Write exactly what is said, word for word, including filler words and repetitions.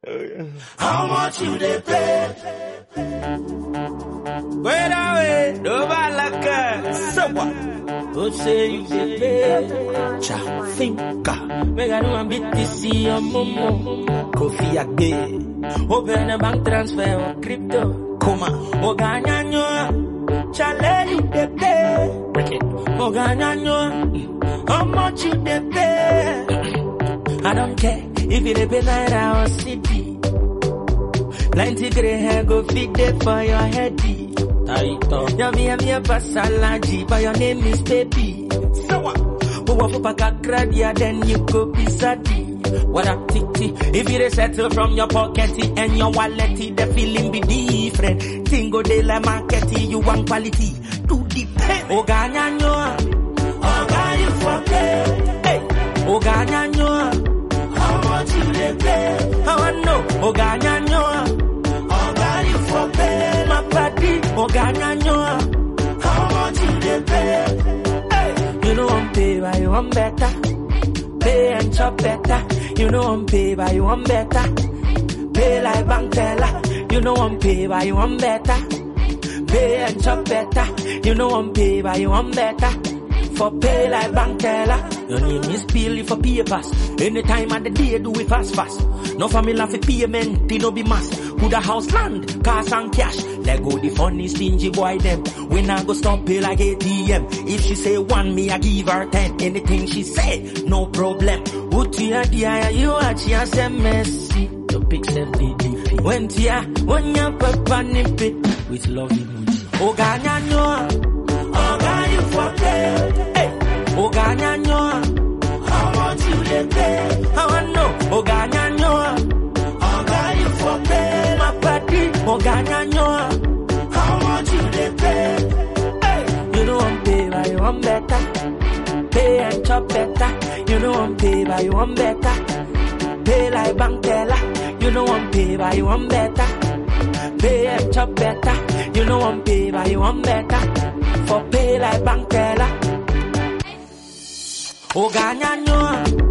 How much you they pay? Wait away, no balaka. So what? Who say you they pay? Cha finka. We got no bit to see your momo. Kofi Agbe. Open a bank transfer or crypto. Kuma. Oganyanyo. Chale you they pay. Oganyanyo. How much you they pay? I don't care if you pay naira or city. Plenty grey hair go fit there for your heady. You be a mere basalaji, but your name is Baby. So what? Who want to pack a crabia, then you go be sati. What up, titi? If you settle from your pocket and your wallet, the feeling be different. Tingo de la market, you want quality. Do the pay. Oganyanyo. Oga you for pay. Hey. Oganyanyo. How much you they pay? How I know? Oganyanyo. Oga you for pay. My body. Oganyanyo. How much you they pay? Hey. You know I'm pay, but you want better. Pay and chop better. You know I'm pay, but you want better. Pay like bank teller. You know I'm pay, but you want better. Pay and chop better. You know I'm pay, but you want better. For pay like bank teller. Your name is Billy for papers. Anytime of the day do it fast fast. No family for payment, it no be mass. Who the house land, cars and cash. Let go the funny stingy boy them. When I go stop pay like A T M. If she say one, me I give her ten. Anything she say, no problem. Utia dia you are she say messy. To pick seventy D P. When tia, when ya papa nip it with love emoji. Oganyanyo. Oga you for pay. Hey, Oganyanyo. How much you they pay? How I know? Oganyanyo. Oga you for pay. My body. Oganyanyo. How much you they pay? Hey, you know I'm pay, but you want better. Pay and chop better. You know I'm pay, but you want better. Pay like bank teller. You know I'm pay, but you want better. Pay and chop better. You know I'm pay, but you want better. For pay like bank teller. Oganyanyo.